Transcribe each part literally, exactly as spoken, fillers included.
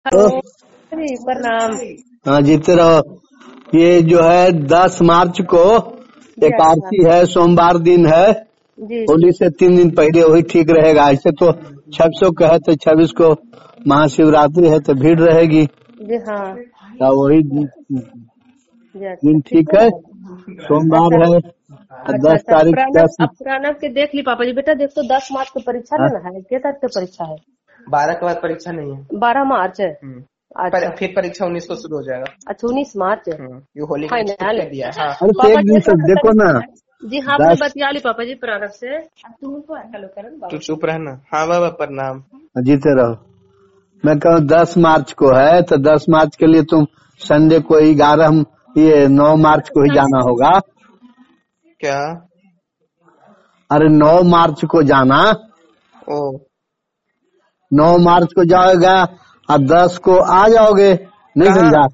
Hello तो जी, प्रणाम हाँ जीते रहो। ये जो है दस मार्च को जी। अच्छा एकादशी है, सोमवार दिन है। जी होली से तीन दिन पहले वही ठीक रहेगा। ऐसे तो छब्बीस को कहे तो छब्बीस को महाशिवरात्रि है तो भीड़ रहेगी। जी। हाँ तो वही जी। अच्छा दिन ठीक ठीक है है, ना। सोमवार अच्छा है। अच्छा दस अच्छा तारीख प्रणव, दस अब प्रणव के देख ली पापा जी। बेटा देख तो दस मार्च को परीक्षा हाँ? लेना है। किस तारीख को परीक्षा है? बारह के बाद परीक्षा नहीं है। बारह मार्च है। हम्म। अच्छा पर, फिर परीक्षा उन्नीस को शुरू हो जाएगा। अच्छा उन्नीस मार्च है। हम्म, ये होली का छुट्टी फाइनल कर दिया है। हाँ। अरे तो पापा एक जी दिन एक से बात देखो बताइए। ना। जी हाँ, आपने दस बतिया ली पापा जी प्रणव से। अब तुम को हेलो करो तू बाबा। चुप रहना। हाँ बाबा प्रणाम। जीते रहो। मैं कहूँ दस मार्च को है तो दस मार्च के लिए तुम संडे को ग्यारह ये नौ मार्च को ही जाना होगा। क्या? अरे नौ मार्च को जाना, ओ नौ मार्च को जाओगा और दस को आ जाओगे। नहीं कहाँ? समझा?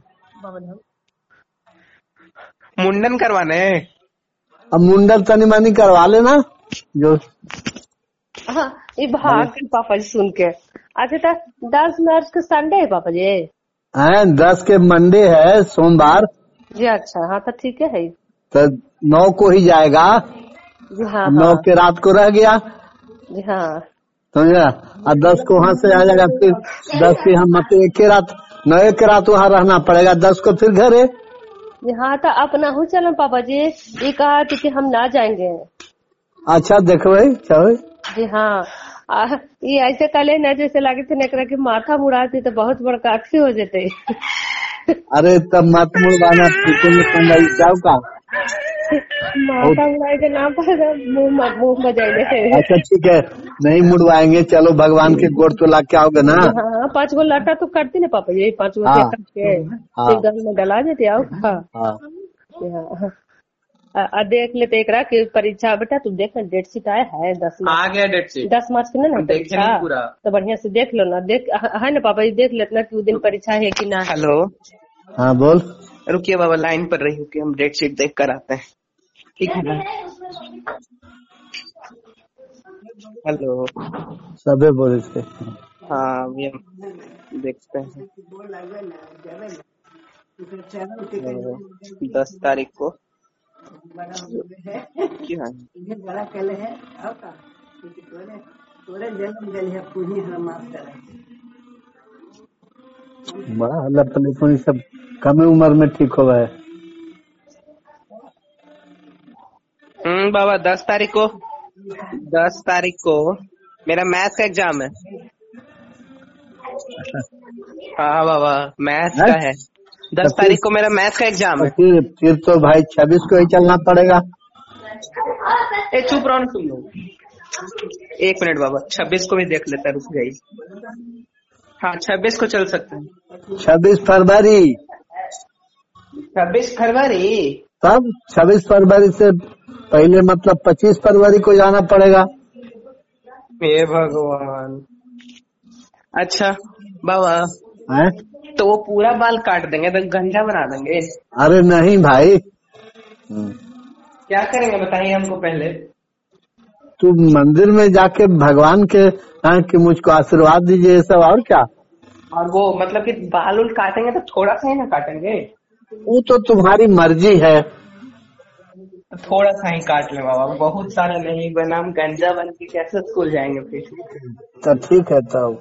मुंडन करवाने है। अब मुंडन तनी मनी करवा लेना जो हाँ ये भाग गए पापा जी सुन के। अच्छा तो दस मार्च को संडे है पापा जी? है। दस के मंडे है, सोमवार। जी अच्छा हाँ तो ठीक है है। तो नौ को ही जाएगा। जी हाँ नौ हाँ के रात को रह गया, जी हाँ समझा। और दस को वहाँ से आ जाएगा। फिर दस की हम मतलब एक के रात, नौ एक के रात वहाँ रहना पड़ेगा। दस को फिर घर है। जी हाँ तो अपना हो चलो पापा जी। ये कहा थी कि हम ना जाएंगे। अच्छा देखो भाई चलो। जी हाँ आ, ये ऐसे कले न जैसे लगे थे नकरा की माथा मुड़ाती तो बहुत बड़का अक्षी हो जाते। अरे तब मत मुड़वाना, पीछे में संभाई जाओ का। माथा मुड़ाई के नाम पर मुंह म- मुंह बजाइले। अच्छा ठीक है, नहीं मुड़वाएंगे। चलो भगवान के गोड़ तो लाग के आओगे ना। जी हाँ पाँच गो लटा तो करती ना पापा जी। पाँच गो हाँ काट के हाँ फिर गल में डला देते आओ। हाँ हाँ। जी हाँ। आ, आ, देख लेते एक की परीक्षा। बेटा तू देख ना डेट शीट आया है दस आ मार्च गया डेट शीट। दस मार्च की ना हम देखे परीक्षा। नहीं पूरा। तो बढ़िया से देख लो ना। देख है ना पापा जी, देख लेतना कि उस दिन परीक्षा है कि ना है। हेलो हाँ बोल। रुकिए बाबा, लाइन पर रही हूँ कि हम डेट शीट देख कर आते हैं। ठीक है ना? हेलो। सबे बोले थे। हाँ अभी हम देखते हैं। तो दस तारीख को क्या है? बड़ा हल्ला पल्ले सब कम उम्र में ठीक हो गए। हम्म बाबा दस तारीख को दस तारीख को मेरा मैथ्स का एग्जाम है। हाँ बाबा मैथ्स हैं? का है। तो दस फिर तारीख को मेरा मैथ्स का एग्जाम तो है। फिर फिर तो भाई छब्बीस को ही चलना पड़ेगा। ए चुप रहो ना तुम लोग। एक मिनट बाबा, छब्बीस को भी देख लेता, रुक गई। हाँ छब्बीस को चल सकते हैं। छब्बीस फरवरी। छब्बीस फरवरी। तब छब्बीस फरवरी से पहले मतलब पच्चीस फरवरी को जाना पड़ेगा। हे भगवान। अच्छा बाबा, हैं? तो वो पूरा बाल काट देंगे तो गंजा बना देंगे? अरे नहीं भाई, क्या करेंगे बताइए हमको पहले। तू मंदिर में जाके भगवान के हाँ, कि मुझको आशीर्वाद दीजिए, सब। और क्या? और वो मतलब कि बाल उल काटेंगे तो थोड़ा सा ही ना काटेंगे? वो तो तुम्हारी मर्जी है। तो थोड़ा सा ही काट ले बाबा, बहुत सारा नहीं, वरना हम गंजा बन के कैसे स्कूल जाएंगे फिर। तो ठीक है तब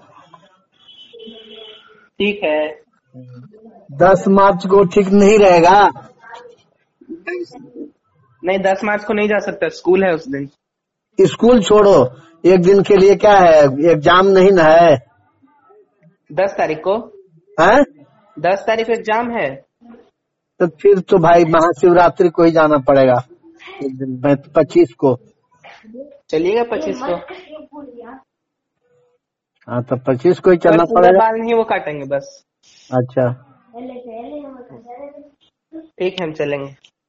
ठीक है। दस मार्च को ठीक नहीं रहेगा। नहीं दस मार्च को नहीं जा सकता, स्कूल है उस दिन। स्कूल छोड़ो, एक दिन के लिए क्या है, एग्जाम नहीं ना है। दस तारीख को हैं? दस तारीख को एग्जाम है। तो फिर तो भाई महाशिवरात्रि को ही जाना पड़ेगा, पच्चीस को। चलिएगा पच्चीस को। हाँ तो पच्चीस को ही चलना पूरा पड़ेगा। बाल नहीं वो काटेंगे बस। अच्छा ठीक है हम चलेंगे।